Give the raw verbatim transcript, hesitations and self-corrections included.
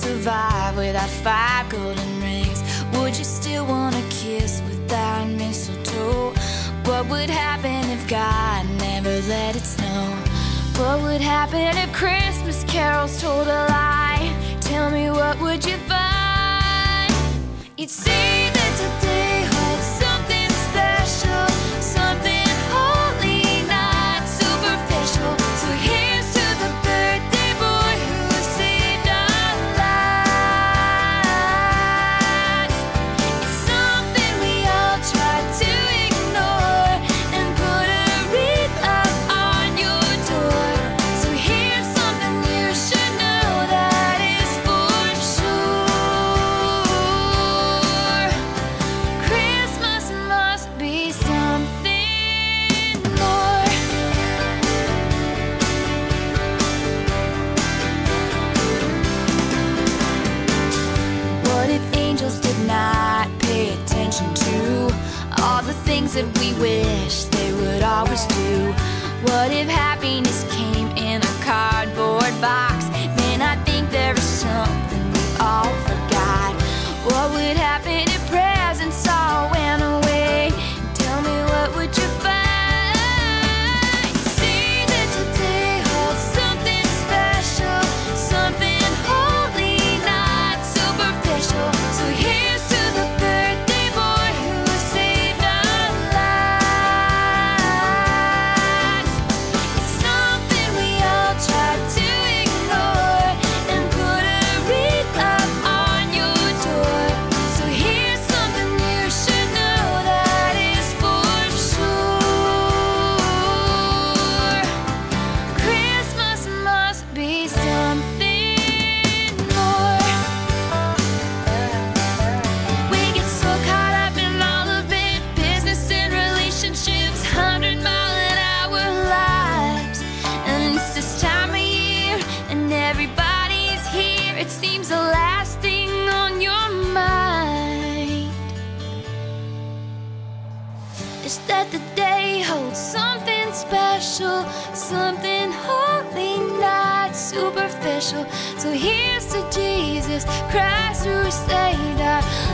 survive without five golden rings? Would you still want a kiss without mistletoe? What would happen if God never let it snow? What would happen if Christmas carols told a lie? Tell me, what would you find? You'd see that today holds something special, something holy, not superficial. So here's to the birthday boy who saved our lives. It's something we all try to ignore and put a wreath up on your door. So here's something you should know that is for sure. Christmas must be something more. What if angels did not pay attention to all the things that we wish they would always do? What if happiness came in a cardboard box? Man, I think there is something we all forgot. What would happen if presents all went away? Tell me, what would you find? See that today holds something special, something holy, not superficial. So here's to the birthday boy who saved our lives. It's something we all try to ignore and put a wreath up on your door. So here's something you should know that is for sure. Christmas must be something more. We get so caught up in all of it, business and relationships, hundred mile an hour lives. And it's this time of year, and everybody's here. It seems the last thing on your mind is that the day holds something special, something holy, not superficial. So here's to Jesus Christ who saved our